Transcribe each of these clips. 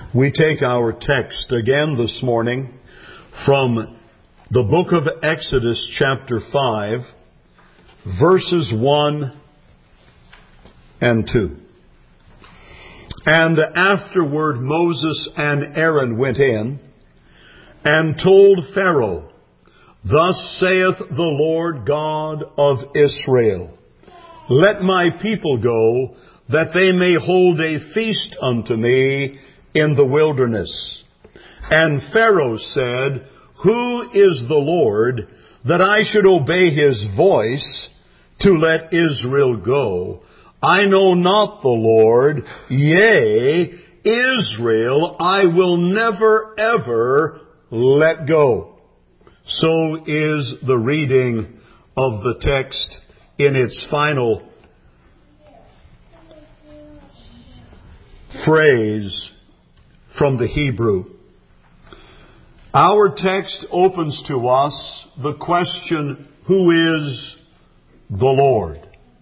We take our text again this morning from the book of Exodus chapter 5, verses 1 and 2. And afterward Moses and Aaron went in and told Pharaoh, "Thus saith the Lord God of Israel, Let my people go, that they may hold a feast unto me in the wilderness." And Pharaoh said, "Who is the Lord, that I should obey his voice to let Israel go? I know not the Lord, yea, Israel I will never ever let go." So is the reading of the text in its final phrase from the Hebrew. Our text opens to us the question, who is the Lord?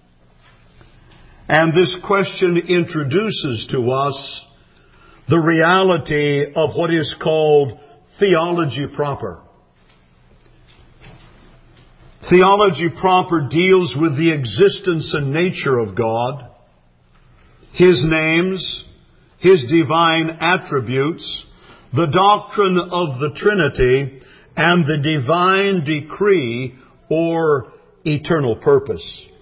And this question introduces to us the reality of what is called theology proper. Theology proper deals with the existence and nature of God, His names, His divine attributes, the doctrine of the Trinity, and the divine decree or eternal purpose.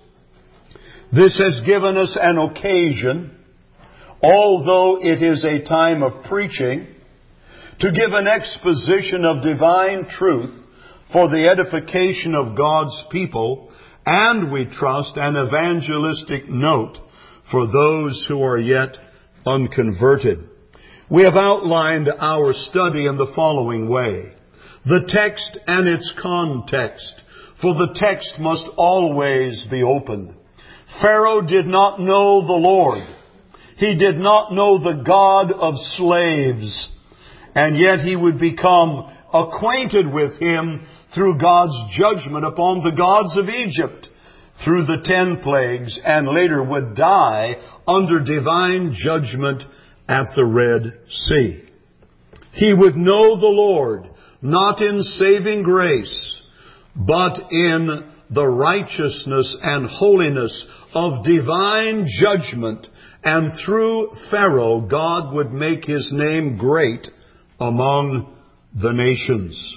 This has given us an occasion, although it is a time of preaching, to give an exposition of divine truth for the edification of God's people, and we trust an evangelistic note for those who are yet unconverted. We have outlined our study in the following way. The text and its context, for the text must always be opened. Pharaoh did not know the Lord. He did not know the God of slaves, and yet he would become acquainted with Him through God's judgment upon the gods of Egypt, through the 10 plagues, and later would die under divine judgment at the Red Sea. He would know the Lord, not in saving grace, but in the righteousness and holiness of divine judgment, and through Pharaoh, God would make His name great among the nations.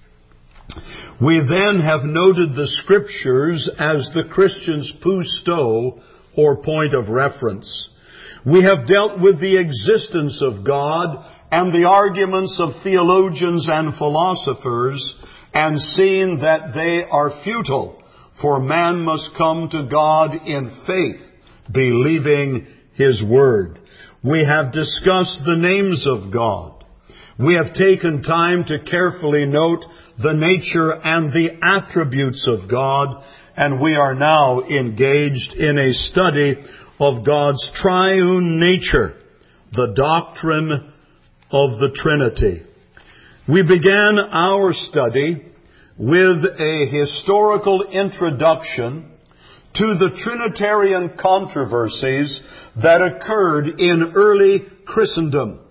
We then have noted the Scriptures as the Christian's pousto, or point of reference. We have dealt with the existence of God and the arguments of theologians and philosophers, and seen that they are futile, for man must come to God in faith, believing His Word. We have discussed the names of God. We have taken time to carefully note the nature and the attributes of God, and we are now engaged in a study of God's triune nature, the doctrine of the Trinity. We began our study with a historical introduction to the Trinitarian controversies that occurred in early Christendom.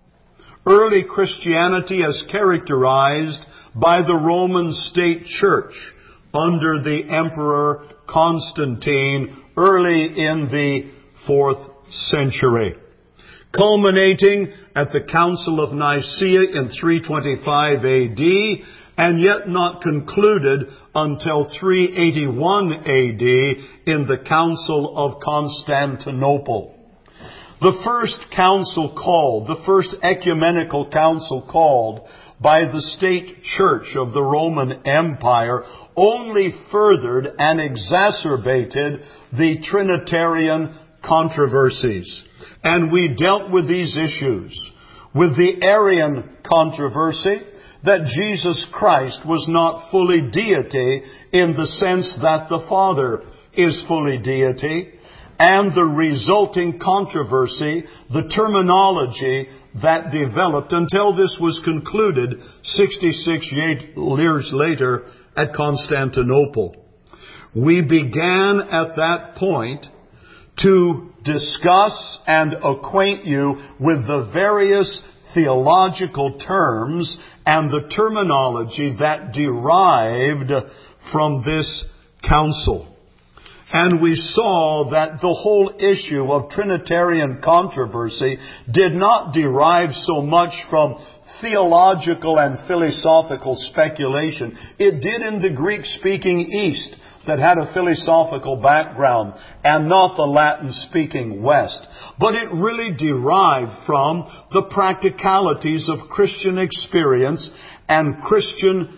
Early Christianity as characterized by the Roman state church under the Emperor Constantine early in the 4th century, culminating at the Council of Nicaea in 325 AD, and yet not concluded until 381 AD in the Council of Constantinople. The first council called, the first ecumenical council called by the state church of the Roman Empire, only furthered and exacerbated the Trinitarian controversies. And we dealt with these issues. With the Arian controversy, that Jesus Christ was not fully deity in the sense that the Father is fully deity, and the resulting controversy, the terminology that developed until this was concluded 66 years later at Constantinople. We began at that point to discuss and acquaint you with the various theological terms and the terminology that derived from this council. And we saw that the whole issue of Trinitarian controversy did not derive so much from theological and philosophical speculation. It did in the Greek-speaking East that had a philosophical background, and not the Latin-speaking West. But it really derived from the practicalities of Christian experience and Christian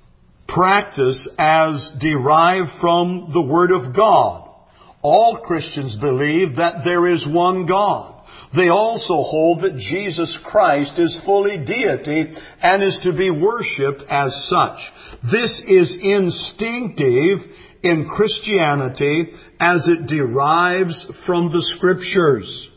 practice as derived from the Word of God. All Christians believe that there is one God. They also hold that Jesus Christ is fully deity and is to be worshipped as such. This is instinctive in Christianity as it derives from the Scriptures.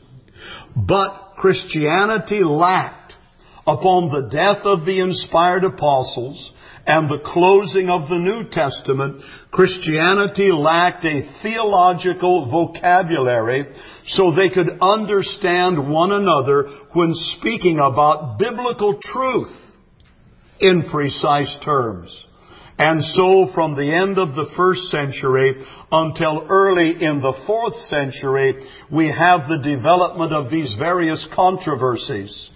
But Christianity lacked, upon the death of the inspired apostles and the closing of the New Testament, Christianity lacked a theological vocabulary so they could understand one another when speaking about biblical truth in precise terms. And so from the end of the first century until early in the fourth century, we have the development of these various controversies.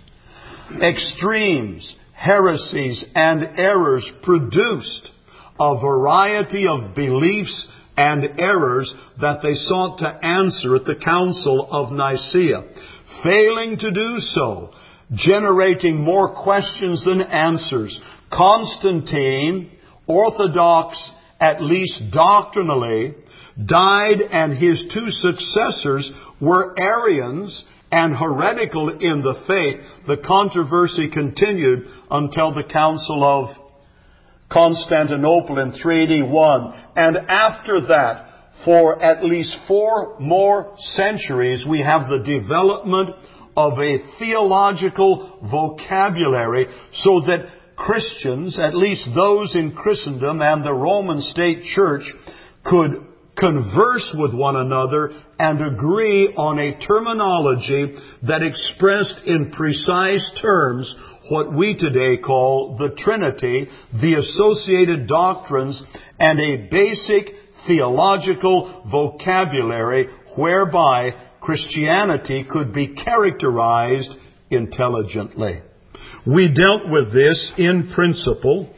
Extremes, heresies, and errors produced a variety of beliefs and errors that they sought to answer at the Council of Nicaea. Failing to do so, generating more questions than answers, Constantine, orthodox at least doctrinally, died, and his two successors were Arians and heretical in the faith. The controversy continued until the Council of Constantinople in 381. And after that, for at least 4 more centuries, we have the development of a theological vocabulary so that Christians, at least those in Christendom and the Roman State Church, could converse with one another and agree on a terminology that expressed in precise terms what we today call the Trinity, the associated doctrines, and a basic theological vocabulary whereby Christianity could be characterized intelligently. We dealt with this in principle,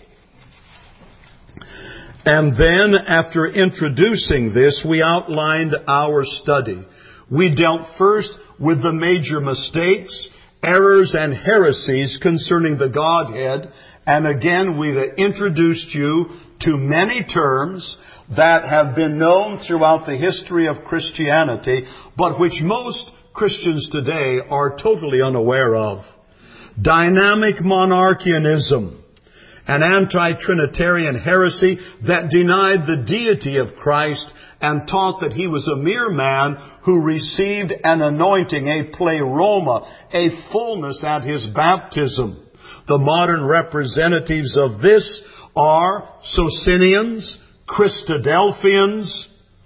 and then after introducing this, we outlined our study. We dealt first with the major mistakes, errors, and heresies concerning the Godhead, and again we introduced you to many terms that have been known throughout the history of Christianity, but which most Christians today are totally unaware of. Dynamic monarchianism, an anti-Trinitarian heresy that denied the deity of Christ and taught that He was a mere man who received an anointing, a pleroma, a fullness at His baptism. The modern representatives of this are Socinians, Christadelphians,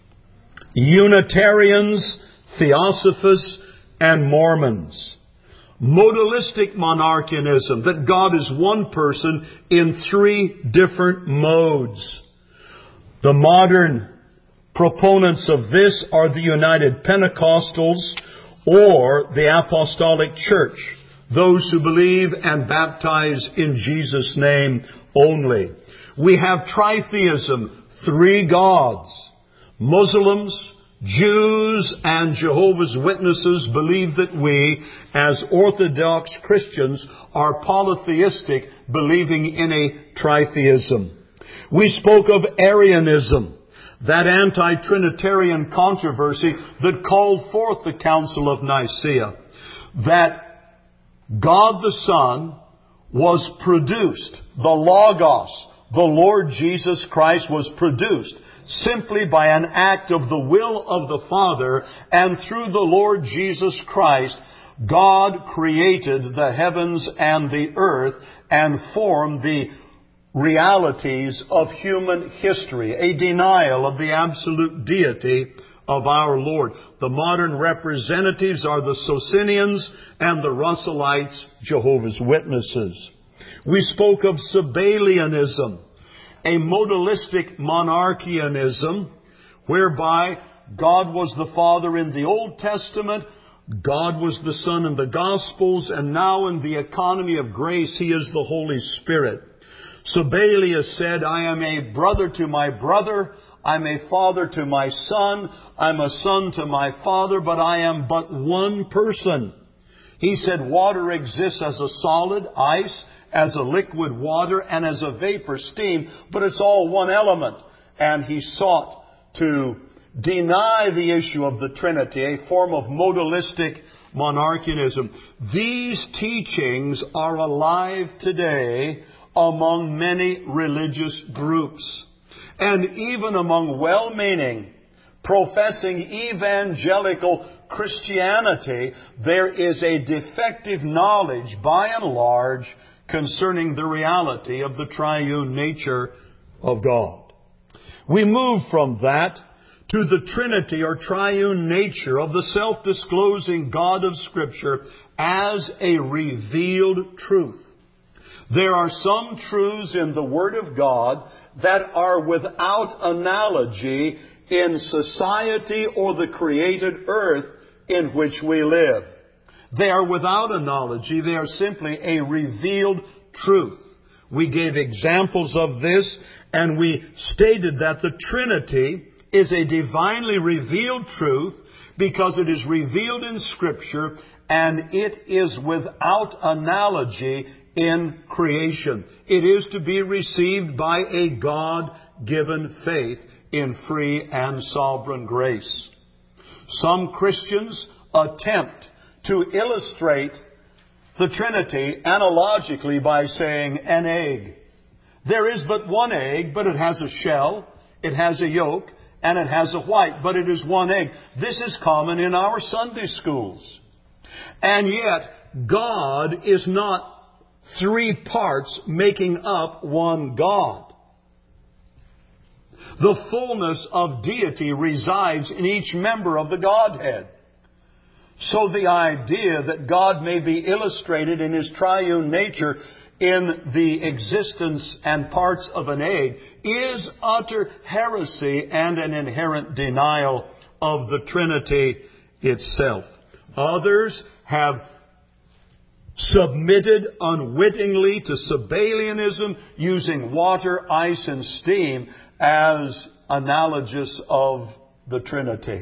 Unitarians, Theosophists, and Mormons. Modalistic monarchianism, that God is one person in 3 different modes. The modern proponents of this are the United Pentecostals or the Apostolic Church, those who believe and baptize in Jesus' name only. We have tritheism, 3 gods. Muslims, Jews, and Jehovah's Witnesses believe that we, as Orthodox Christians, are polytheistic, believing in a tritheism. We spoke of Arianism, that anti-Trinitarian controversy that called forth the Council of Nicaea, that God the Son was produced, the Logos, the Lord Jesus Christ was produced simply by an act of the will of the Father, and through the Lord Jesus Christ, God created the heavens and the earth and formed the realities of human history, a denial of the absolute deity of our Lord. The modern representatives are the Socinians and the Russellites, Jehovah's Witnesses. We spoke of Sabellianism, a modalistic monarchianism, whereby God was the Father in the Old Testament, God was the Son in the Gospels, and now in the economy of grace, He is the Holy Spirit. Sabellius said, I am a brother to my brother, I'm a father to my son, I'm a son to my father, but I am but one person. He said water exists as a solid, ice, as a liquid water, and as a vapor, steam, but it's all one element. And he sought to deny the issue of the Trinity, a form of modalistic monarchianism. These teachings are alive today among many religious groups. And even among well-meaning, professing evangelical Christianity, there is a defective knowledge, by and large, concerning the reality of the triune nature of God. We move from that to the Trinity or triune nature of the self-disclosing God of Scripture as a revealed truth. There are some truths in the Word of God that are without analogy in society or the created earth in which we live. They are without analogy. They are simply a revealed truth. We gave examples of this, and we stated that the Trinity is a divinely revealed truth because it is revealed in Scripture and it is without analogy in creation. It is to be received by a God-given faith in free and sovereign grace. Some Christians attempt to illustrate the Trinity analogically by saying an egg. There is but one egg, but it has a shell, it has a yolk, and it has a white, but it is one egg. This is common in our Sunday schools. And yet, God is not three parts making up one God. The fullness of deity resides in each member of the Godhead. So the idea that God may be illustrated in His triune nature in the existence and parts of an egg is utter heresy and an inherent denial of the Trinity itself. Others have submitted unwittingly to Sabellianism, using water, ice, and steam as analogous of the Trinity.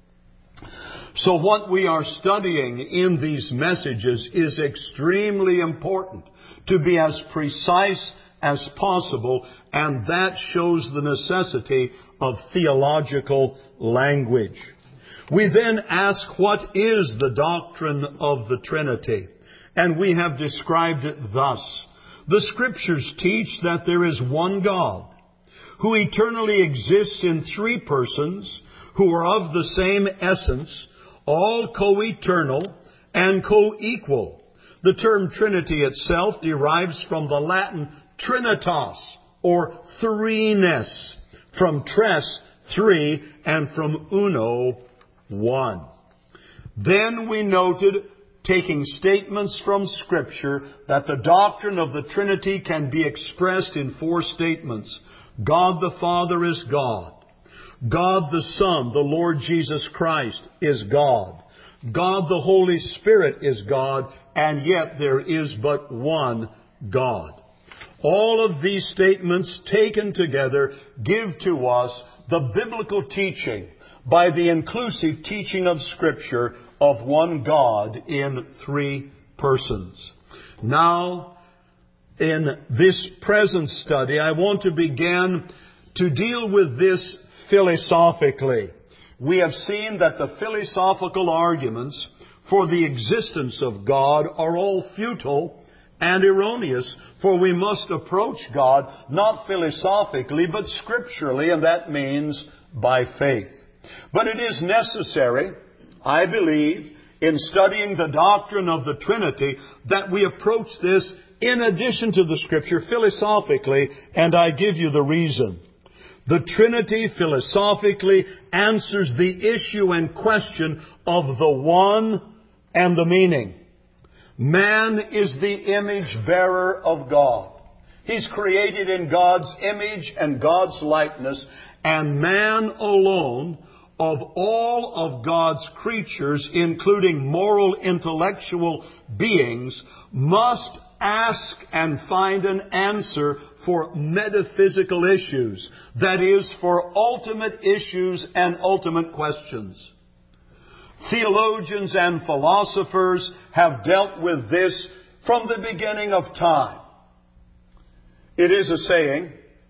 So what we are studying in these messages is extremely important, to be as precise as possible, and that shows the necessity of theological language. We then ask, what is the doctrine of the Trinity? And we have described it thus. The Scriptures teach that there is one God, who eternally exists in three persons, who are of the same essence, all co-eternal and co-equal. The term Trinity itself derives from the Latin trinitas, or threeness, from tres, three, and from uno, one. Then we noted, taking statements from Scripture, that the doctrine of the Trinity can be expressed in four statements. God the Father is God. God the Son, the Lord Jesus Christ, is God. God the Holy Spirit is God, and yet there is but one God. All of these statements taken together give to us the biblical teaching by the inclusive teaching of Scripture of one God in three persons. Now, in this present study, I want to begin to deal with this philosophically. We have seen that the philosophical arguments for the existence of God are all futile and erroneous, for we must approach God not philosophically but scripturally, and that means by faith. But it is necessary, I believe, in studying the doctrine of the Trinity, that we approach this in addition to the Scripture philosophically, and I give you the reason. The Trinity philosophically answers the issue and question of the one and the meaning. Man is the image bearer of God. He's created in God's image and God's likeness, and man alone, of all of God's creatures, including moral, intellectual beings, must ask and find an answer for metaphysical issues. That is, for ultimate issues and ultimate questions. Theologians and philosophers have dealt with this from the beginning of time. It is a saying.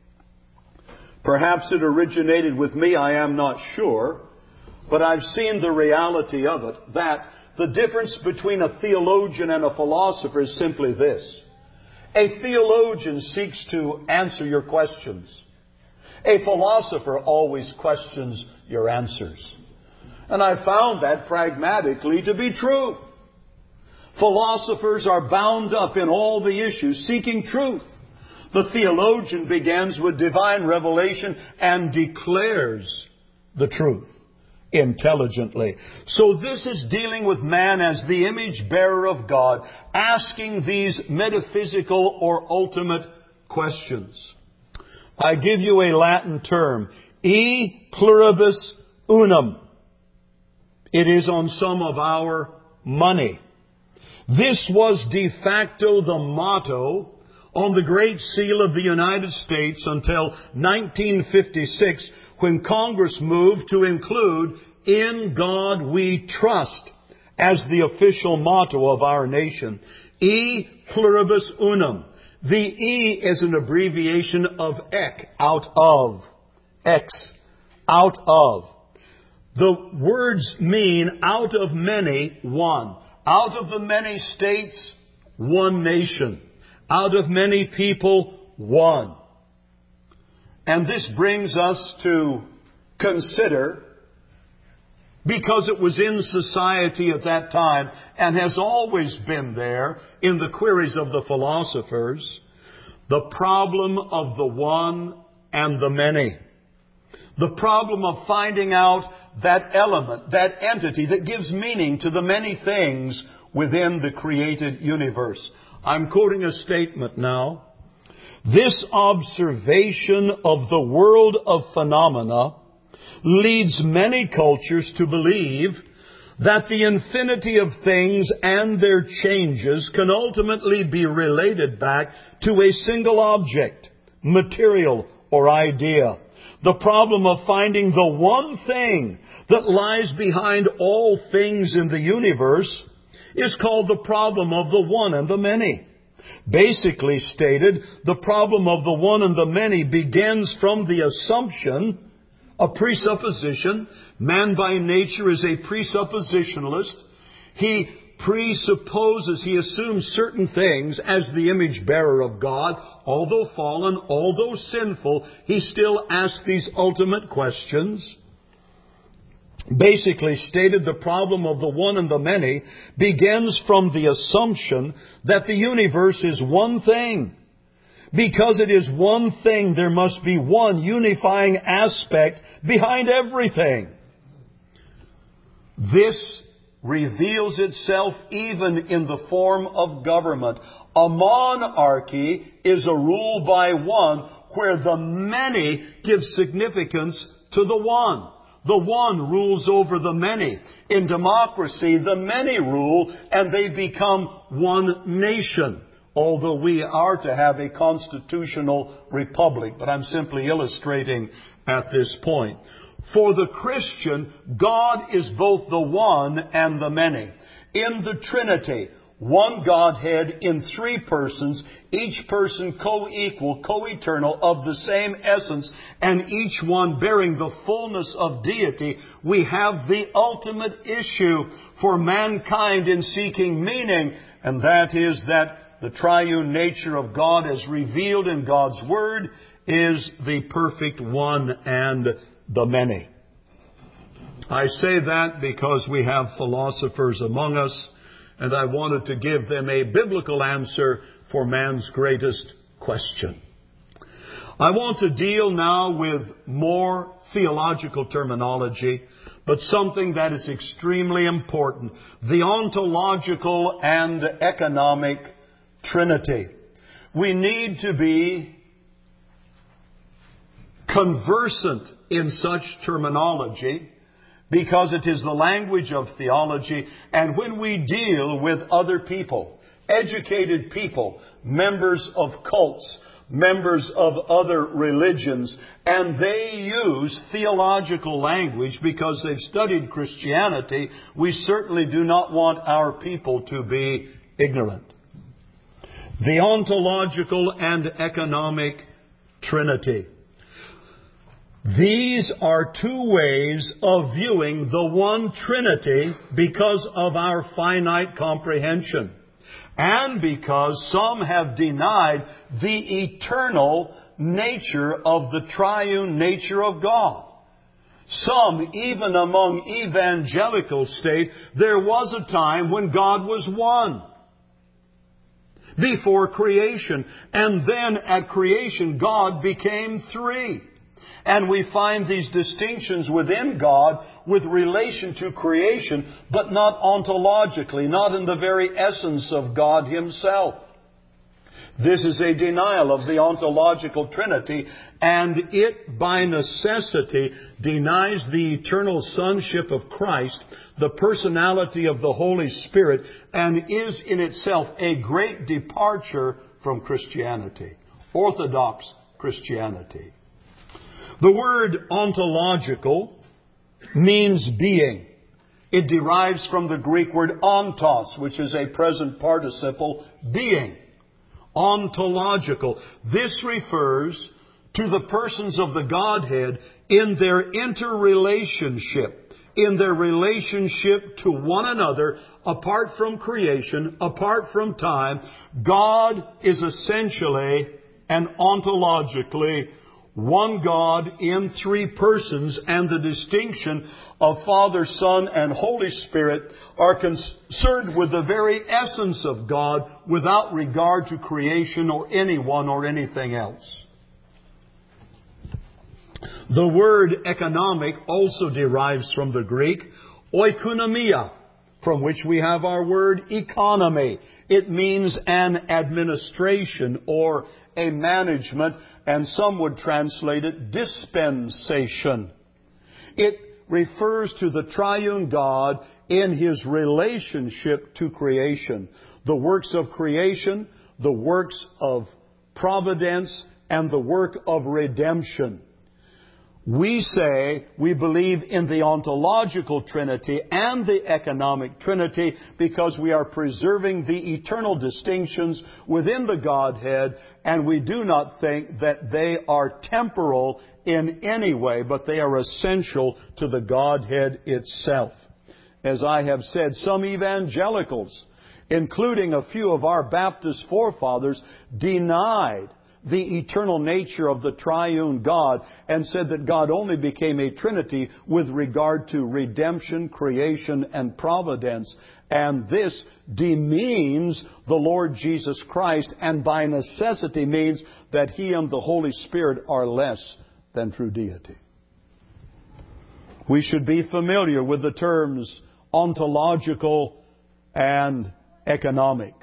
Perhaps it originated with me, I am not sure. But I've seen the reality of it, that the difference between a theologian and a philosopher is simply this. A theologian seeks to answer your questions. A philosopher always questions your answers. And I found that pragmatically to be true. Philosophers are bound up in all the issues, seeking truth. The theologian begins with divine revelation and declares the truth intelligently. So this is dealing with man as the image bearer of God, asking these metaphysical or ultimate questions. I give you a Latin term, e pluribus unum. It is on some of our money. This was de facto the motto on the Great Seal of the United States until 1956, when Congress moved to include "In God We Trust" as the official motto of our nation. E pluribus unum. The E is an abbreviation of ek, out of. X, out of. The words mean out of many, one. Out of the many states, one nation. Out of many people, one. And this brings us to consider, because it was in society at that time and has always been there in the queries of the philosophers, the problem of the one and the many. The problem of finding out that element, that entity that gives meaning to the many things within the created universe. I'm quoting a statement now. This observation of the world of phenomena leads many cultures to believe that the infinity of things and their changes can ultimately be related back to a single object, material, or idea. The problem of finding the one thing that lies behind all things in the universe is called the problem of the one and the many. Basically stated, the problem of the one and the many begins from the assumption, a presupposition. Man by nature is a presuppositionalist. He presupposes, he assumes certain things as the image bearer of God. Although fallen, although sinful, he still asks these ultimate questions. Basically stated, the problem of the one and the many begins from the assumption that the universe is one thing. Because it is one thing, there must be one unifying aspect behind everything. This reveals itself even in the form of government. A monarchy is a rule by one where the many give significance to the one. The one rules over the many. In democracy, the many rule and they become one nation. Although we are to have a constitutional republic. But I'm simply illustrating at this point. For the Christian, God is both the one and the many. In the Trinity, one Godhead in three persons, each person co-equal, co-eternal, of the same essence, and each one bearing the fullness of deity, we have the ultimate issue for mankind in seeking meaning, and that is that the triune nature of God as revealed in God's Word is the perfect one and the many. I say that because we have philosophers among us, and I wanted to give them a biblical answer for man's greatest question. I want to deal now with more theological terminology, but something that is extremely important: the ontological and economic Trinity. We need to be conversant in such terminology because it is the language of theology. And when we deal with other people, educated people, members of cults, members of other religions, and they use theological language because they've studied Christianity, we certainly do not want our people to be ignorant. The ontological and economic Trinity. These are two ways of viewing the one Trinity because of our finite comprehension, and because some have denied the eternal nature of the triune nature of God. Some, even among evangelicals, state there was a time when God was one before creation, and then at creation God became three. And we find these distinctions within God with relation to creation, but not ontologically, not in the very essence of God Himself. This is a denial of the ontological Trinity, and it by necessity denies the eternal sonship of Christ, the personality of the Holy Spirit, and is in itself a great departure from Christianity, Orthodox Christianity. The word ontological means being. It derives from the Greek word ontos, which is a present participle, being. Ontological. This refers to the persons of the Godhead in their interrelationship, in their relationship to one another, apart from creation, apart from time. God is essentially and ontologically one God in three persons, and the distinction of Father, Son, and Holy Spirit are concerned with the very essence of God without regard to creation or anyone or anything else. The word economic also derives from the Greek oikonomia, from which we have our word economy. It means an administration or a management, and some would translate it dispensation. It refers to the triune God in His relationship to creation. The works of creation, the works of providence, and the work of redemption. We say we believe in the ontological Trinity and the economic Trinity because we are preserving the eternal distinctions within the Godhead, and we do not think that they are temporal in any way, but they are essential to the Godhead itself. As I have said, some evangelicals, including a few of our Baptist forefathers, denied the eternal nature of the triune God and said that God only became a Trinity with regard to redemption, creation, and providence. And this demeans the Lord Jesus Christ, and by necessity means that He and the Holy Spirit are less than true deity. We should be familiar with the terms ontological and economic.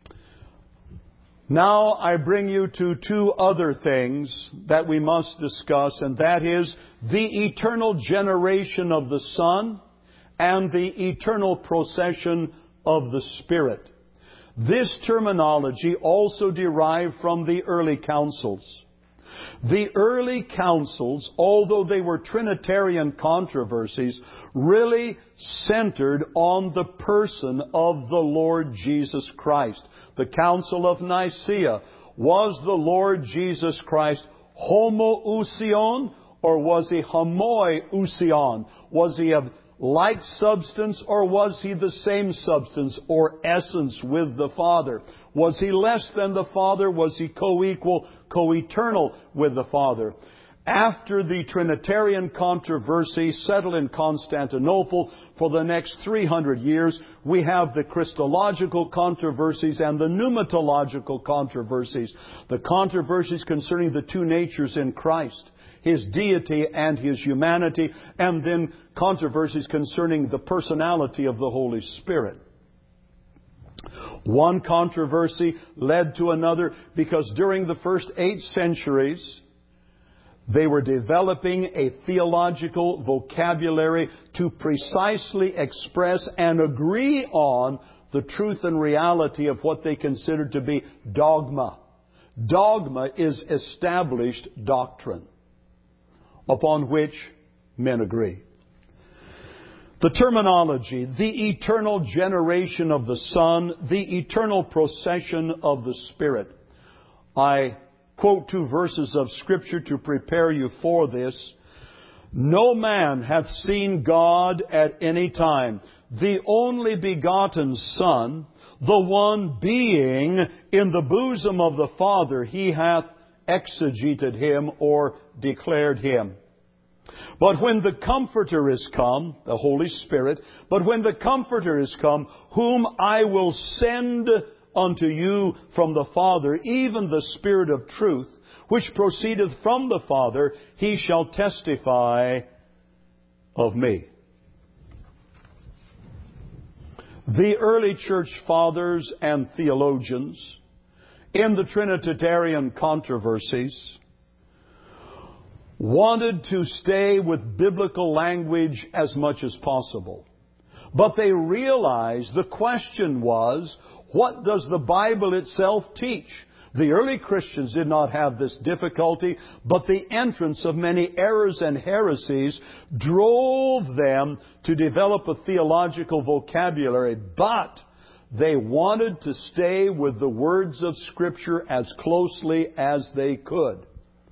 Now I bring you to two other things that we must discuss, and that is the eternal generation of the Son and the eternal procession of the Spirit. This terminology also derived from the early councils. The early councils, although they were Trinitarian controversies, really centered on the person of the Lord Jesus Christ. The Council of Nicaea, was the Lord Jesus Christ homoousion, or was He homoiousion? Was He of like substance, or was He the same substance or essence with the Father? Was He less than the Father? Was He co-equal, co-eternal with the Father? After the Trinitarian controversy settled in Constantinople for the next 300 years, we have the Christological controversies and the pneumatological controversies. The controversies concerning the two natures in Christ, His deity and His humanity, and then controversies concerning the personality of the Holy Spirit. One controversy led to another because during the first 8 centuries, they were developing a theological vocabulary to precisely express and agree on the truth and reality of what they considered to be dogma. Dogma is established doctrine upon which men agree. The terminology, the eternal generation of the Son, the eternal procession of the Spirit. I quote 2 verses of Scripture to prepare you for this. No man hath seen God at any time. The only begotten Son, the one being in the bosom of the Father, He hath exegeted Him or declared Him. But when the Comforter is come, the Holy Spirit, but when the Comforter is come, whom I will send unto you from the Father, even the Spirit of truth, which proceedeth from the Father, He shall testify of me. The early church fathers and theologians in the Trinitarian controversies wanted to stay with biblical language as much as possible. But they realized the question was, what does the Bible itself teach? The early Christians did not have this difficulty, but the entrance of many errors and heresies drove them to develop a theological vocabulary. But they wanted to stay with the words of Scripture as closely as they could.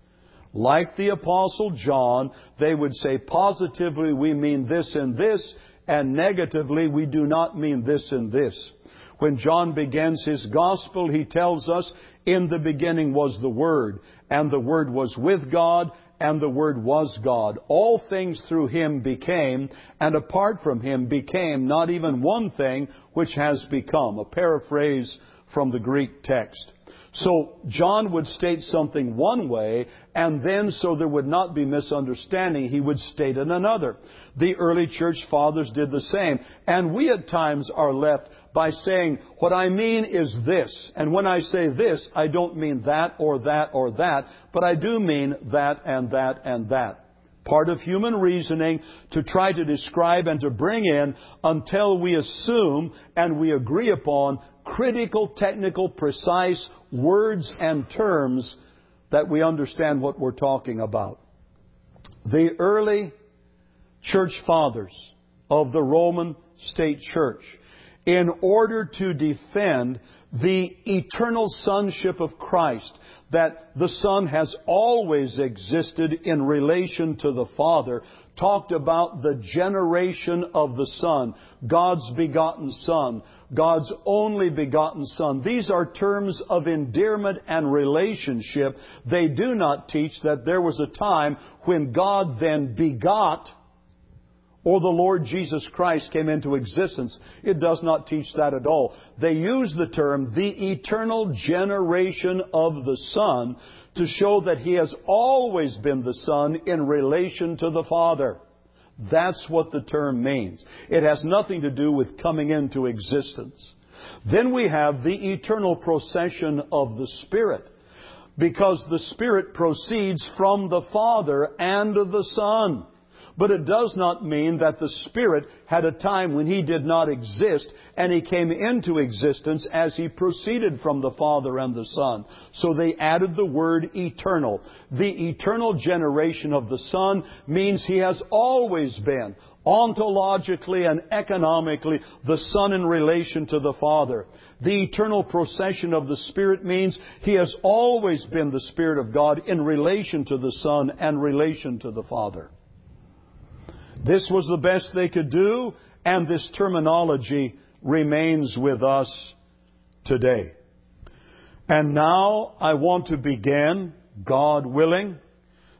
Like the Apostle John, they would say positively we mean this and this, and negatively we do not mean this and this. When John begins his gospel, he tells us, in the beginning was the Word, and the Word was with God, and the Word was God. All things through Him became, and apart from Him became not even one thing which has become. A paraphrase from the Greek text. So John would state something one way, and then so there would not be misunderstanding, he would state it another. The early church fathers did the same. And we at times are left by saying, what I mean is this. And when I say this, I don't mean that or that or that, but I do mean that and that and that. Part of human reasoning to try to describe and to bring in until we assume and we agree upon critical, technical, precise words and terms that we understand what we're talking about. The early church fathers of the Roman State Church, in order to defend the eternal sonship of Christ, that the Son has always existed in relation to the Father, talked about the generation of the Son, God's begotten Son, God's only begotten Son. These are terms of endearment and relationship. They do not teach that there was a time when God then begot, or the Lord Jesus Christ came into existence. It does not teach that at all. They use the term, the eternal generation of the Son, to show that He has always been the Son in relation to the Father. That's what the term means. It has nothing to do with coming into existence. Then we have the eternal procession of the Spirit, because the Spirit proceeds from the Father and the Son. But it does not mean that the Spirit had a time when He did not exist and He came into existence as He proceeded from the Father and the Son. So they added the word eternal. The eternal generation of the Son means He has always been, ontologically and economically, the Son in relation to the Father. The eternal procession of the Spirit means He has always been the Spirit of God in relation to the Son and relation to the Father. This was the best they could do, and this terminology remains with us today. And now I want to begin, God willing,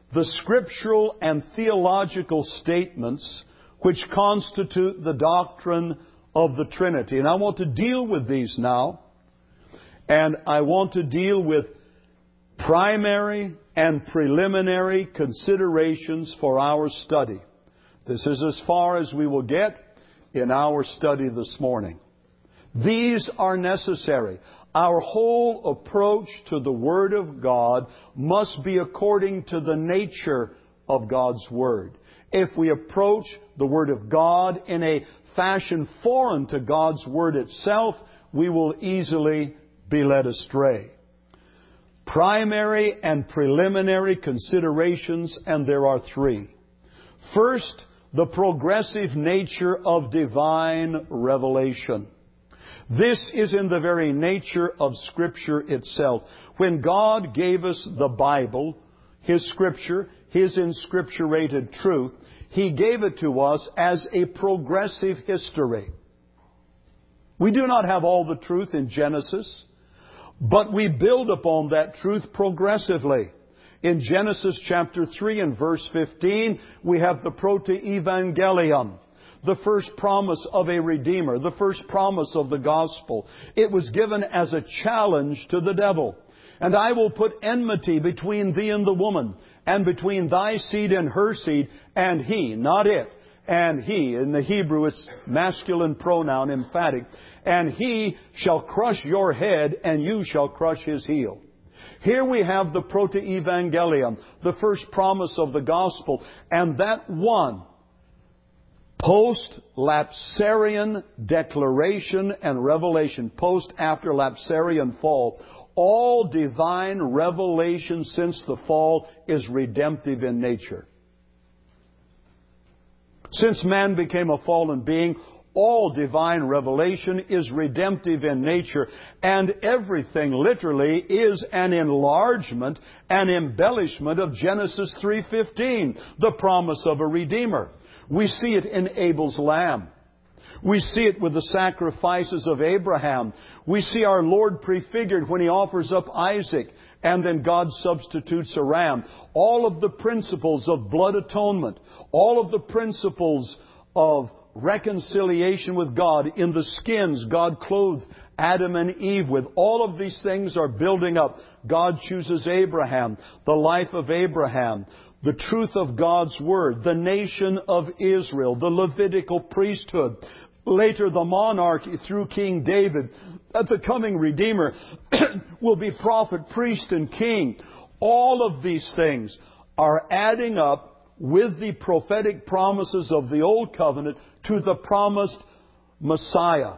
the scriptural and theological statements which constitute the doctrine of the Trinity. And I want to deal with these now. And I want to deal with primary and preliminary considerations for our study. This is as far as we will get in our study this morning. These are necessary. Our whole approach to the Word of God must be according to the nature of God's Word. If we approach the Word of God in a fashion foreign to God's Word itself, we will easily be led astray. Primary and preliminary considerations, and there are three. First, the progressive nature of divine revelation. This is in the very nature of Scripture itself. When God gave us the Bible, His Scripture, His inscripturated truth, He gave it to us as a progressive history. We do not have all the truth in Genesis, but we build upon that truth progressively. In Genesis chapter 3 and verse 15, we have the proto-evangelium, the first promise of a Redeemer, the first promise of the gospel. It was given as a challenge to the devil. And I will put enmity between thee and the woman, and between thy seed and her seed, and he, not it, and he. In the Hebrew it's masculine pronoun, emphatic. And he shall crush your head, and you shall crush his heel. Here we have the proto-evangelium, the first promise of the gospel, and that one post-lapsarian declaration and revelation, post-after lapsarian fall, all divine revelation since the fall is redemptive in nature. Since man became a fallen being, all divine revelation is redemptive in nature, and everything literally is an enlargement, an embellishment of Genesis 3:15, the promise of a Redeemer. We see it in Abel's lamb. We see it with the sacrifices of Abraham. We see our Lord prefigured when He offers up Isaac, and then God substitutes a ram. All of the principles of blood atonement, all of the principles of reconciliation with God in the skins God clothed Adam and Eve with. All of these things are building up. God chooses Abraham, the life of Abraham, the truth of God's Word, the nation of Israel, the Levitical priesthood, later the monarchy through King David, that the coming Redeemer will be prophet, priest, and king. All of these things are adding up with the prophetic promises of the Old Covenant to the promised Messiah,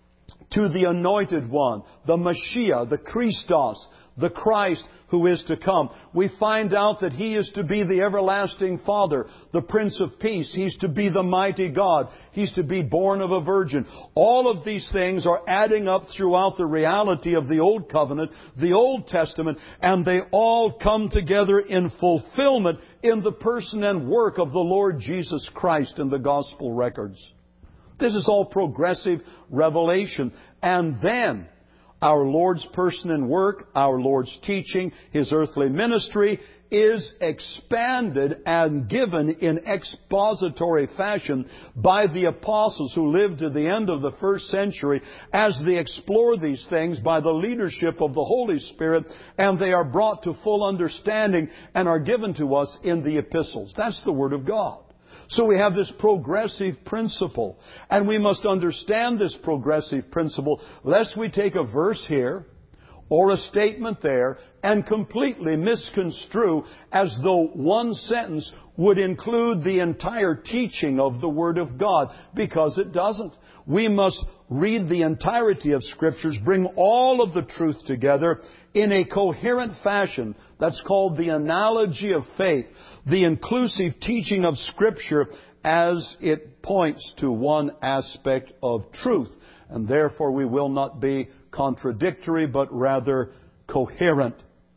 to the Anointed One, the Mashiach, the Christos, the Christ who is to come. We find out that He is to be the everlasting Father, the Prince of Peace. He's to be the mighty God. He's to be born of a virgin. All of these things are adding up throughout the reality of the Old Covenant, the Old Testament, and they all come together in fulfillment in the person and work of the Lord Jesus Christ in the Gospel records. This is all progressive revelation. And then our Lord's person and work, our Lord's teaching, His earthly ministry is expanded and given in expository fashion by the apostles who lived to the end of the first century as they explore these things by the leadership of the Holy Spirit, and they are brought to full understanding and are given to us in the epistles. That's the Word of God. So we have this progressive principle, and we must understand this progressive principle lest we take a verse here or a statement there and completely misconstrue as though one sentence would include the entire teaching of the Word of God, because it doesn't. We must read the entirety of Scriptures, bring all of the truth together in a coherent fashion. That's called the analogy of faith, the inclusive teaching of Scripture as it points to one aspect of truth. And therefore we will not be contradictory, but rather coherent.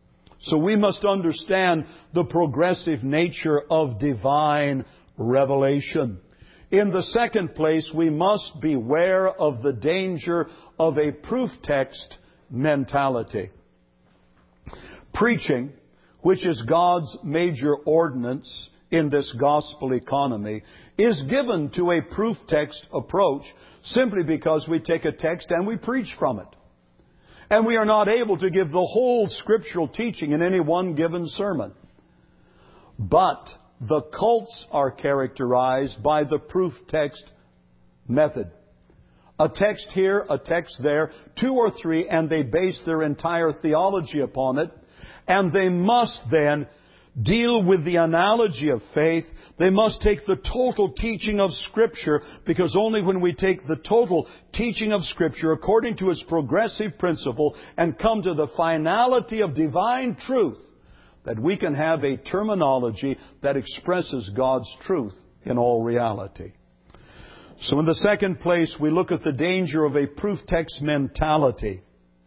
So we must understand the progressive nature of divine revelation. In the second place, we must beware of the danger of a proof text mentality. Preaching, which is God's major ordinance in this gospel economy, is given to a proof text approach simply because we take a text and we preach from it. And we are not able to give the whole scriptural teaching in any one given sermon. But the cults are characterized by the proof text method. A text here, a text there, 2 or 3, and they base their entire theology upon it. And they must then deal with the analogy of faith. They must take the total teaching of Scripture, because only when we take the total teaching of Scripture according to its progressive principle and come to the finality of divine truth, that we can have a terminology that expresses God's truth in all reality. So in the second place, we look at the danger of a proof text mentality.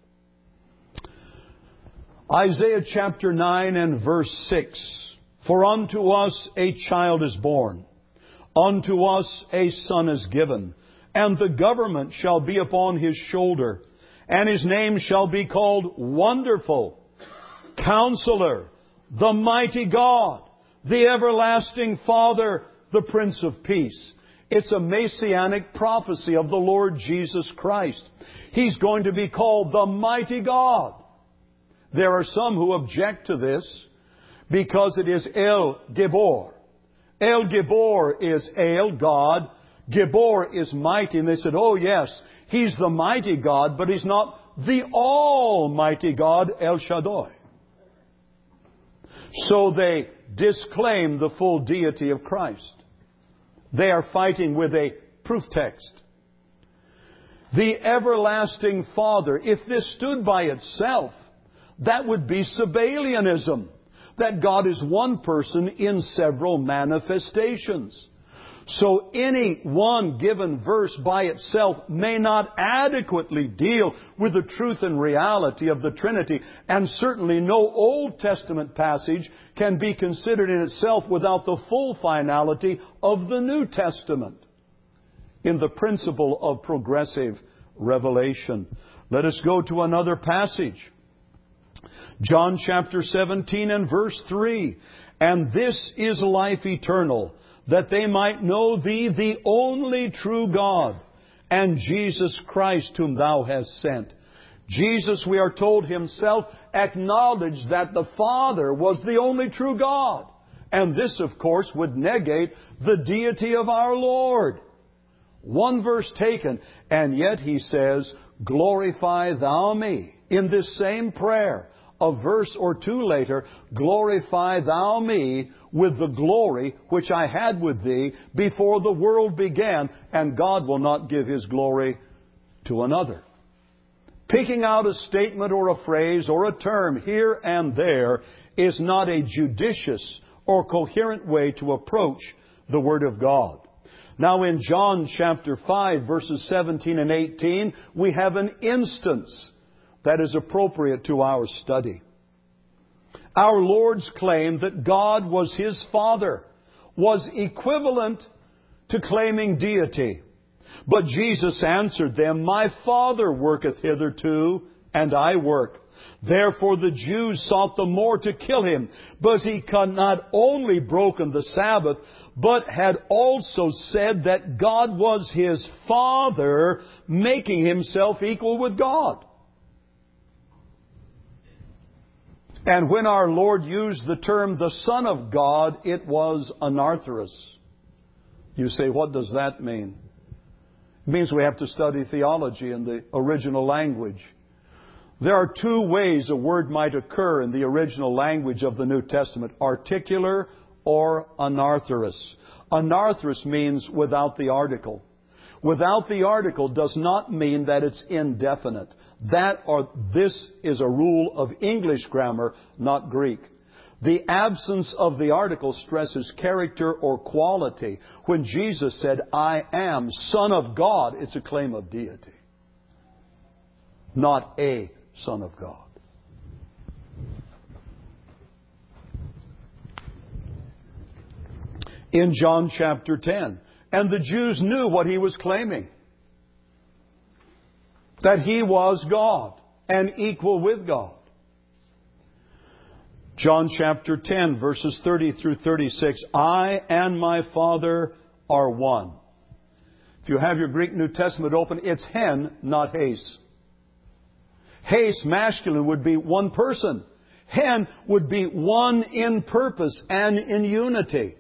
Isaiah chapter 9 and verse 6. For unto us a child is born, unto us a son is given, and the government shall be upon his shoulder, and his name shall be called Wonderful, Counselor, the Mighty God, the Everlasting Father, the Prince of Peace. It's a messianic prophecy of the Lord Jesus Christ. He's going to be called the Mighty God. There are some who object to this because it is El Gibor. El Gibor is El, God. Gibor is mighty. And they said, oh yes, He's the mighty God, but He's not the Almighty God, El Shaddai. So they disclaim the full deity of Christ. They are fighting with a proof text. The Everlasting Father, if this stood by itself, that would be Sabellianism, that God is one person in several manifestations. So any one given verse by itself may not adequately deal with the truth and reality of the Trinity, and certainly no Old Testament passage can be considered in itself without the full finality of the New Testament in the principle of progressive revelation. Let us go to another passage. John chapter 17 and verse 3. And this is life eternal, that they might know Thee, the only true God, and Jesus Christ, whom Thou hast sent. Jesus, we are told, Himself acknowledged that the Father was the only true God. And this, of course, would negate the deity of our Lord. One verse taken, and yet He says, glorify Thou me. In this same prayer, a verse or 2 later, glorify Thou me with the glory which I had with Thee before the world began, and God will not give His glory to another. Picking out a statement or a phrase or a term here and there is not a judicious or coherent way to approach the Word of God. Now in John chapter 5 verses 17 and 18, we have an instance that is appropriate to our study. Our Lord's claim that God was His Father was equivalent to claiming deity. But Jesus answered them, My Father worketh hitherto, and I work. Therefore the Jews sought the more to kill Him. But He had not only broken the Sabbath, but had also said that God was His Father, making Himself equal with God. And when our Lord used the term the Son of God, it was anarthrous. You say, what does that mean? It means we have to study theology in the original language. There are 2 ways a word might occur in the original language of the New Testament, articular or anarthrous. Anarthrous means without the article. Without the article does not mean that it's indefinite. That or this is a rule of English grammar, not Greek. The absence of the article stresses character or quality. When Jesus said, I am Son of God, it's a claim of deity, not a Son of God. In John chapter 10, and the Jews knew what He was claiming, that He was God and equal with God. John chapter 10, verses 30 through 36. I and my Father are one. If you have your Greek New Testament open, it's hen, not heis. Heis, masculine, would be one person. Hen would be one in purpose and in unity.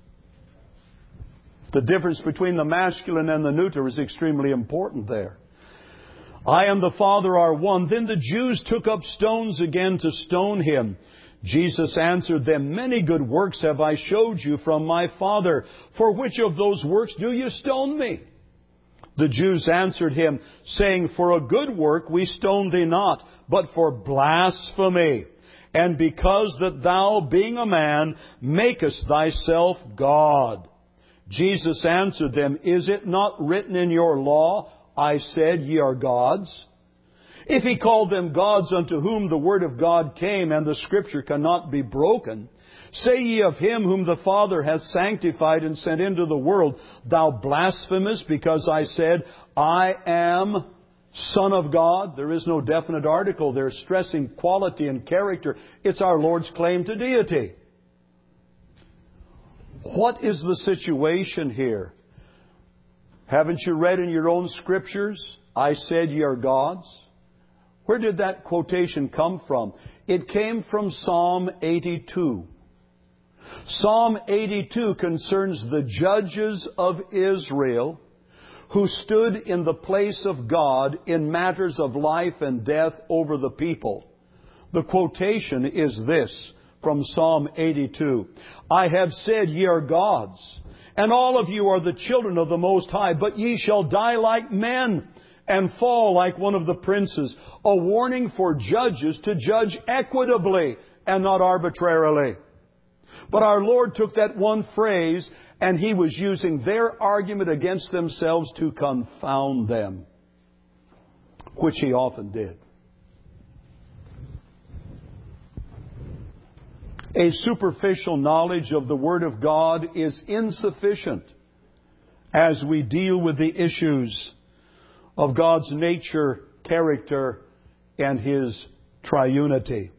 The difference between the masculine and the neuter is extremely important there. I and the Father are one. Then the Jews took up stones again to stone Him. Jesus answered them, Many good works have I showed you from my Father. For which of those works do you stone me? The Jews answered Him, saying, For a good work we stone thee not, but for blasphemy, and because that thou, being a man, makest thyself God. Jesus answered them, Is it not written in your law, I said, ye are gods? If He called them gods unto whom the word of God came, and the Scripture cannot be broken, say ye of Him whom the Father hath sanctified and sent into the world, Thou blasphemest, because I said, I am Son of God? There is no definite article there stressing quality and character. It's our Lord's claim to deity. What is the situation here? Haven't you read in your own Scriptures, I said ye are gods? Where did that quotation come from? It came from Psalm 82. Psalm 82 concerns the judges of Israel who stood in the place of God in matters of life and death over the people. The quotation is this from Psalm 82. I have said ye are gods, and all of you are the children of the Most High, but ye shall die like men and fall like one of the princes. A warning for judges to judge equitably and not arbitrarily. But our Lord took that one phrase and He was using their argument against themselves to confound them, which He often did. A superficial knowledge of the Word of God is insufficient as we deal with the issues of God's nature, character, and His triunity.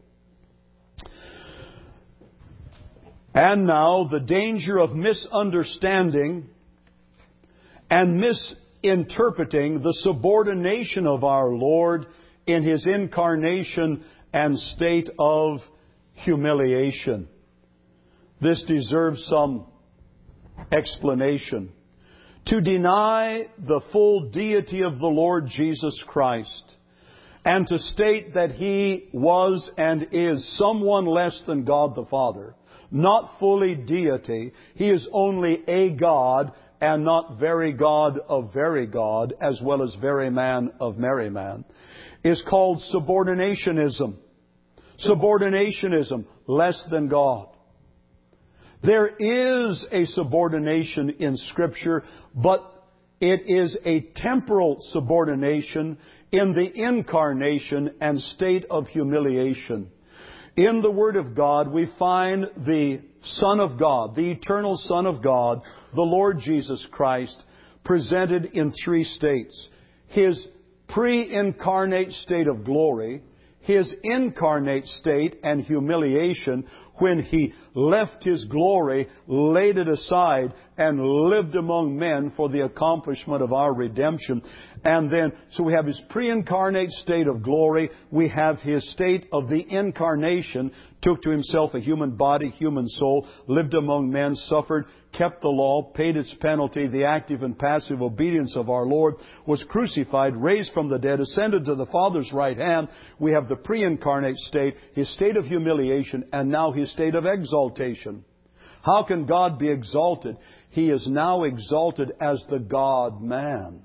And now the danger of misunderstanding and misinterpreting the subordination of our Lord in His incarnation and state of humiliation. This deserves some explanation. To deny the full deity of the Lord Jesus Christ and to state that He was and is someone less than God the Father, not fully deity, He is only a God and not very God of very God, as well as very man of merry man, is called subordinationism. Subordinationism, less than God. There is a subordination in Scripture, but it is a temporal subordination in the incarnation and state of humiliation. In the Word of God, we find the Son of God, the eternal Son of God, the Lord Jesus Christ, presented in three states. His pre-incarnate state of glory, His incarnate state and humiliation when He left His glory, laid it aside, and lived among men for the accomplishment of our redemption. And then, so we have His pre-incarnate state of glory. We have His state of the incarnation, took to Himself a human body, human soul, lived among men, suffered, kept the law, paid its penalty, the active and passive obedience of our Lord, was crucified, raised from the dead, ascended to the Father's right hand. We have the pre-incarnate state, His state of humiliation, and now His state of exaltation. How can God be exalted? He is now exalted as the God-man.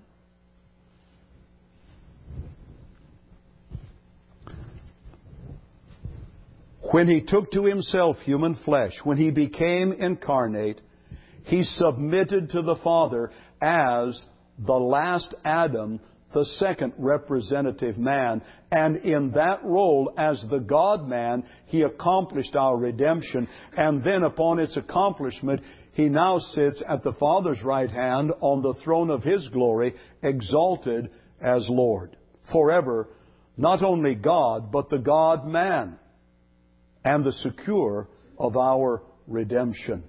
When He took to Himself human flesh, when He became incarnate, He submitted to the Father as the last Adam, the second representative man. And in that role, as the God-man, He accomplished our redemption. And then upon its accomplishment, He now sits at the Father's right hand on the throne of His glory, exalted as Lord. Forever, not only God, but the God-man. and the secure of our redemption.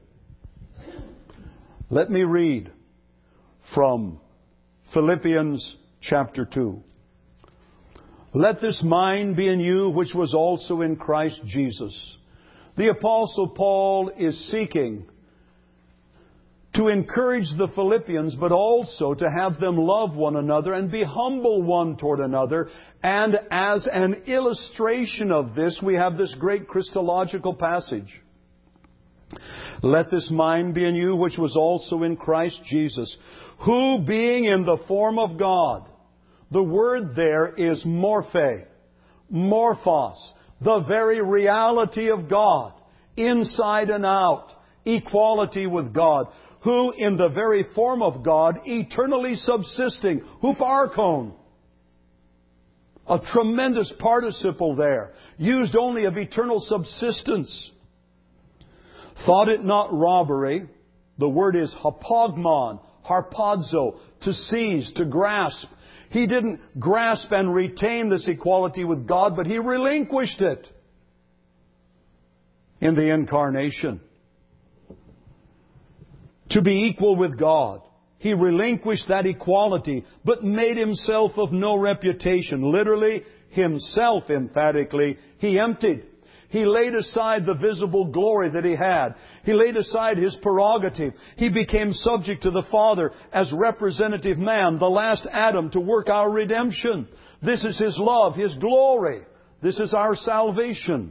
Let me read from Philippians chapter 2. Let this mind be in you, which was also in Christ Jesus. The Apostle Paul is seeking to encourage the Philippians, but also to have them love one another and be humble one toward another. And as an illustration of this, we have this great Christological passage. Let this mind be in you, which was also in Christ Jesus, who being in the form of God, the word there is morphe, morphos, the very reality of God, inside and out, equality with God, who in the very form of God, eternally subsisting, huparchon, a tremendous participle there, used only of eternal subsistence. Thought it not robbery. The word is hapagmon, harpazo, to seize, to grasp. He didn't grasp and retain this equality with God, but He relinquished it in the incarnation. To be equal with God. He relinquished that equality, but made Himself of no reputation. Literally, Himself, emphatically, He emptied. He laid aside the visible glory that He had. He laid aside His prerogative. He became subject to the Father as representative man, the last Adam, to work our redemption. This is His love, His glory. This is our salvation.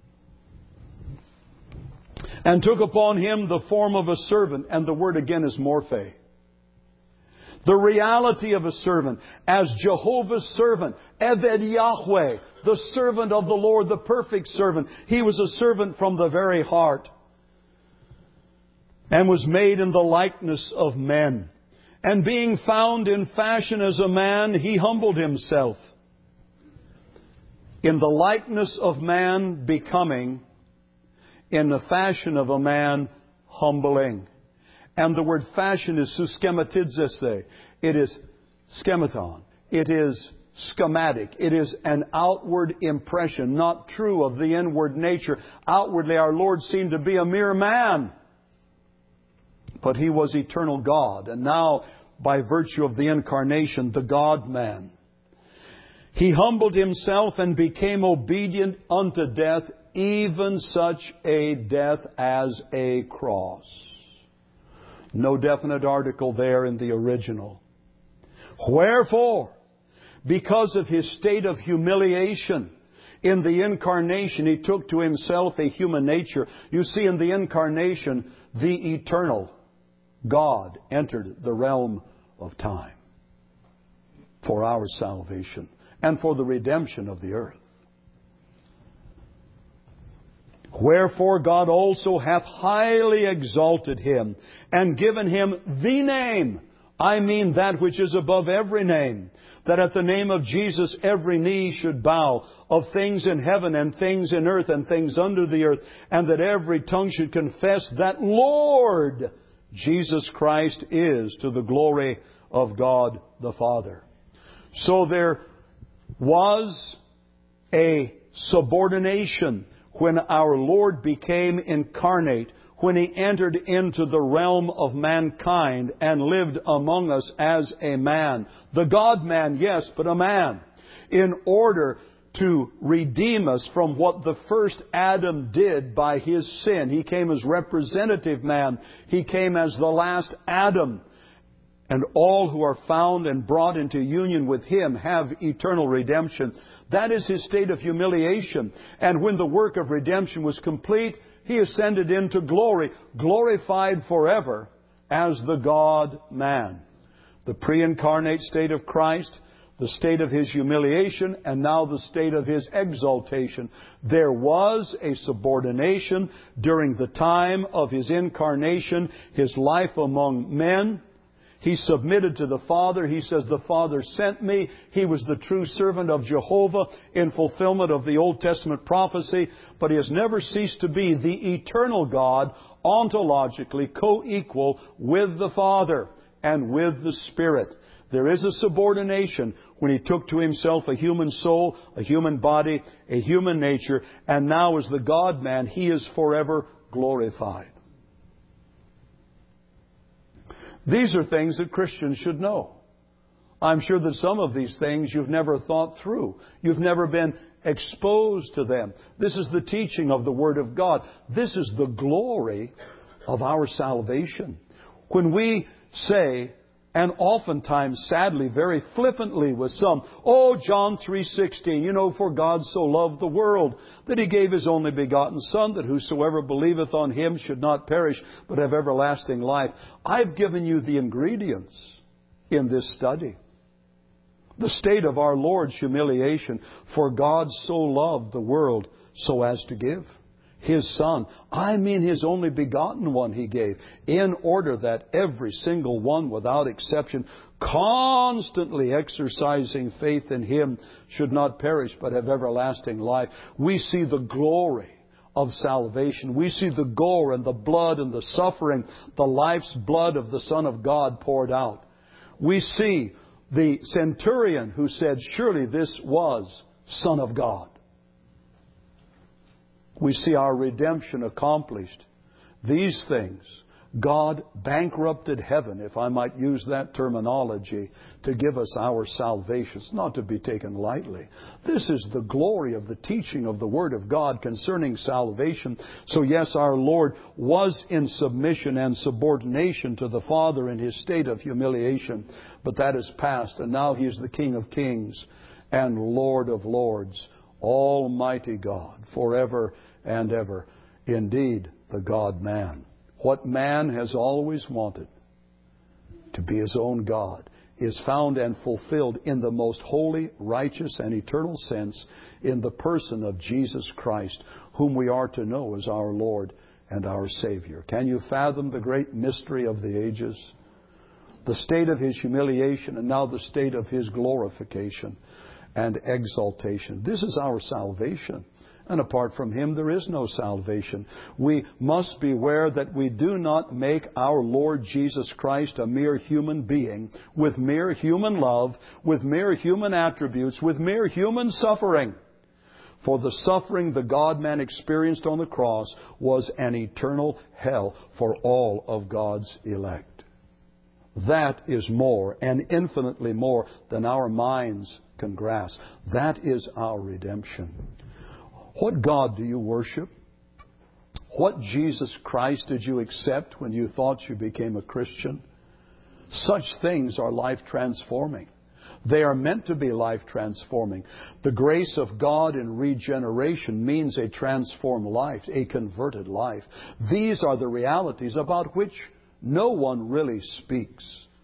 And took upon Him the form of a servant. And the word again is morphe. The reality of a servant as Jehovah's servant, Eved Yahweh, the servant of the Lord, the perfect servant. He was a servant from the very heart and was made in the likeness of men. And being found in fashion as a man, He humbled Himself. In the likeness of man, becoming, in the fashion of a man, humbling. And the word fashion is suschematizeste. It is schematon. It is schematic. It is an outward impression, not true of the inward nature. Outwardly, our Lord seemed to be a mere man. But He was eternal God. And now, by virtue of the incarnation, the God-man. He humbled Himself and became obedient unto death, even such a death as a cross. No definite article there in the original. Wherefore, because of His state of humiliation in the incarnation, He took to Himself a human nature. You see, in the incarnation, the eternal God entered the realm of time for our salvation and for the redemption of the earth. Wherefore God also hath highly exalted Him and given Him the name. I mean that which is above every name. That at the name of Jesus every knee should bow, of things in heaven and things in earth and things under the earth. And that every tongue should confess that Lord Jesus Christ is, to the glory of God the Father. So there was a subordination when our Lord became incarnate, when He entered into the realm of mankind and lived among us as a man. The God-man, yes, but a man. In order to redeem us from what the first Adam did by his sin. He came as representative man. He came as the last Adam. And all who are found and brought into union with Him have eternal redemption. That is His state of humiliation. And when the work of redemption was complete, He ascended into glory, glorified forever as the God-man. The pre-incarnate state of Christ, the state of His humiliation, and now the state of His exaltation. There was a subordination during the time of His incarnation, His life among men. He submitted to the Father. He says, the Father sent me. He was the true servant of Jehovah in fulfillment of the Old Testament prophecy. But He has never ceased to be the eternal God, ontologically co-equal with the Father and with the Spirit. There is a subordination when He took to Himself a human soul, a human body, a human nature, and now as the God-man, He is forever glorified. These are things that Christians should know. I'm sure that some of these things you've never thought through. You've never been exposed to them. This is the teaching of the Word of God. This is the glory of our salvation. When we say, and oftentimes, sadly, very flippantly with some, oh, John 3:16, you know, for God so loved the world, that He gave His only begotten Son, that whosoever believeth on Him should not perish, but have everlasting life. I've given you the ingredients in this study. The state of our Lord's humiliation. For God so loved the world so as to give His Son. I mean His only begotten one He gave, in order that every single one without exception, constantly exercising faith in Him, should not perish but have everlasting life. We see the glory of salvation. We see the gore and the blood and the suffering, the life's blood of the Son of God poured out. We see the centurion who said, surely this was Son of God. We see our redemption accomplished. These things, God bankrupted heaven, if I might use that terminology, to give us our salvation. It's not to be taken lightly. This is the glory of the teaching of the Word of God concerning salvation. So yes, our Lord was in submission and subordination to the Father in His state of humiliation, but that is past, and now He is the King of kings and Lord of lords, Almighty God, forever and ever. Indeed, the God-man. What man has always wanted, to be his own God, is found and fulfilled in the most holy, righteous, and eternal sense in the person of Jesus Christ, whom we are to know as our Lord and our Savior. Can you fathom the great mystery of the ages? The state of His humiliation and now the state of His glorification and exaltation. This is our salvation. And apart from Him, there is no salvation. We must beware that we do not make our Lord Jesus Christ a mere human being with mere human love, with mere human attributes, with mere human suffering. For the suffering the God-man experienced on the cross was an eternal hell for all of God's elect. That is more, and infinitely more, than our minds can grasp. That is our redemption. What God do you worship? What Jesus Christ did you accept when you thought you became a Christian? Such things are life transforming. They are meant to be life transforming. The grace of God in regeneration means a transformed life, a converted life. These are the realities about which no one really speaks.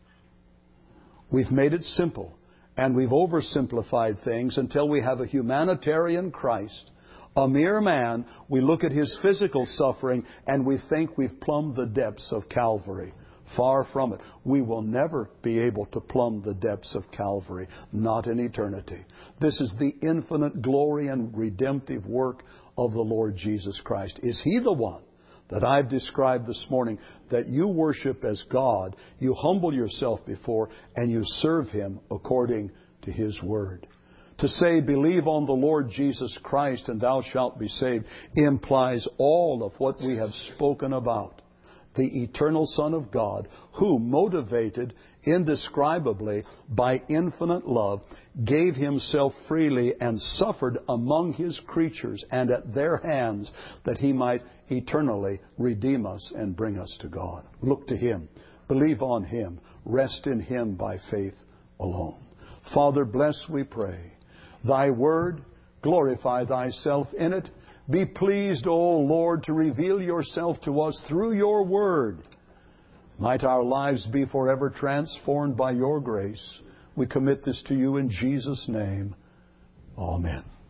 We've made it simple, and we've oversimplified things until we have a humanitarian Christ, a mere man. We look at His physical suffering and we think we've plumbed the depths of Calvary. Far from it. We will never be able to plumb the depths of Calvary, not in eternity. This is the infinite glory and redemptive work of the Lord Jesus Christ. Is He the one that I've described this morning that you worship as God, you humble yourself before, and you serve Him according to His Word? To say, believe on the Lord Jesus Christ and thou shalt be saved, implies all of what we have spoken about. The eternal Son of God, who, motivated indescribably by infinite love, gave Himself freely and suffered among His creatures and at their hands, that He might eternally redeem us and bring us to God. Look to Him. Believe on Him. Rest in Him by faith alone. Father, bless, we pray, Thy Word. Glorify Thyself in it. Be pleased, O Lord, to reveal Yourself to us through Your Word. Might our lives be forever transformed by Your grace. We commit this to You in Jesus' name. Amen.